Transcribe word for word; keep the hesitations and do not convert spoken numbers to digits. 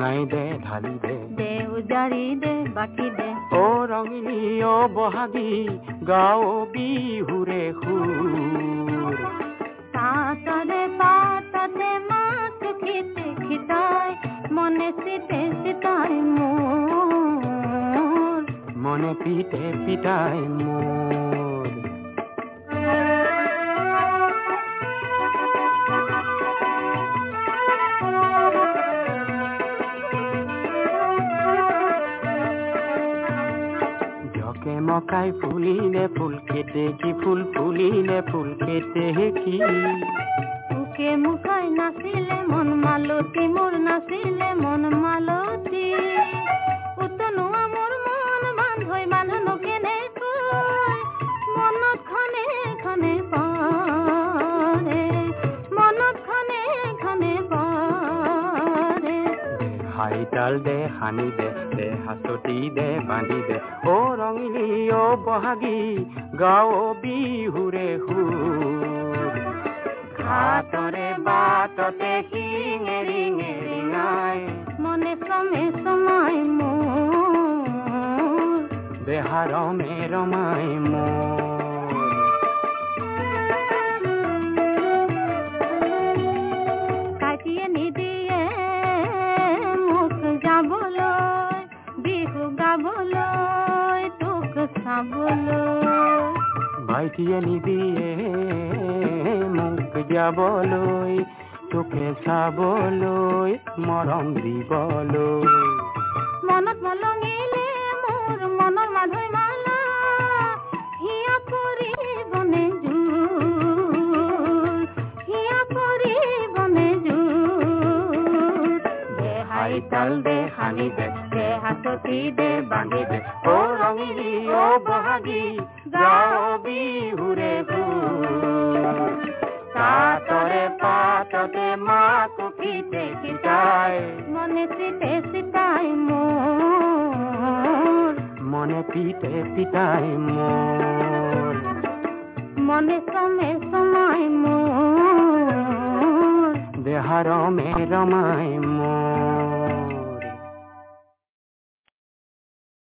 ৰঙাই দে ঢালি দে দে উজাৰি দে বাকি দে অ ৰঙিনী অ বহাগী গাও বিহুৰে সুৰ তাতৰে পাততে মাত খিতে খিতাই মনে চিতে চিতাই মোৰ মনে পিতে পিতাই মোৰ জকে মকাই ফুলিলে ফুল কেতে কি ফুল ফুলিলে ফুল কেতে কি উকে মুখাই নাছিলে মন মালতী মোৰ নাছিলে মন মালতী উতনো মোৰ মন বান্ধৈ বান্ধনো কেনেকৈ মনত খনে খনে পাৰে মনত খনে খনে পাৰে হাইতাল দে হানি দে দে হাততি দে বান্ধি দে অ ৰঙিনী অ বহাগী গাও বিহুৰে সুৰ ঘাটৰে বাটতে শিঙে ৰিঙে ৰিঙাই মনে সমে সমাই মোৰ দেহা ৰমে ৰমাই মোৰ কাটিয়ে নিদিয়ে মোক যাবলৈ বিহু গাবলৈ তোক চাবলৈ ভাইটিয়ে নিদিয়ে মোক যাবলৈ তোকে চাবলৈ মৰম দিবলৈ মনত মলঙিলে মোৰ মনৰ মাধৈ মালা হিয়া কৰিবনে জোৰ হিয়া কৰিবনে জোৰ দে হাইতাল দে হানি দে দে হাততি দে বান্ধি দে অ ৰঙিনী অ বহাগী গাও বিহুৰে সুৰ তাতৰে পাততে মাক পিতে পিতাই মনে চিতে চিতাই মোৰ মনে পিতে পিতাই মোৰ মনে সমে সমাই মোৰ দেহা ৰমে ৰমাই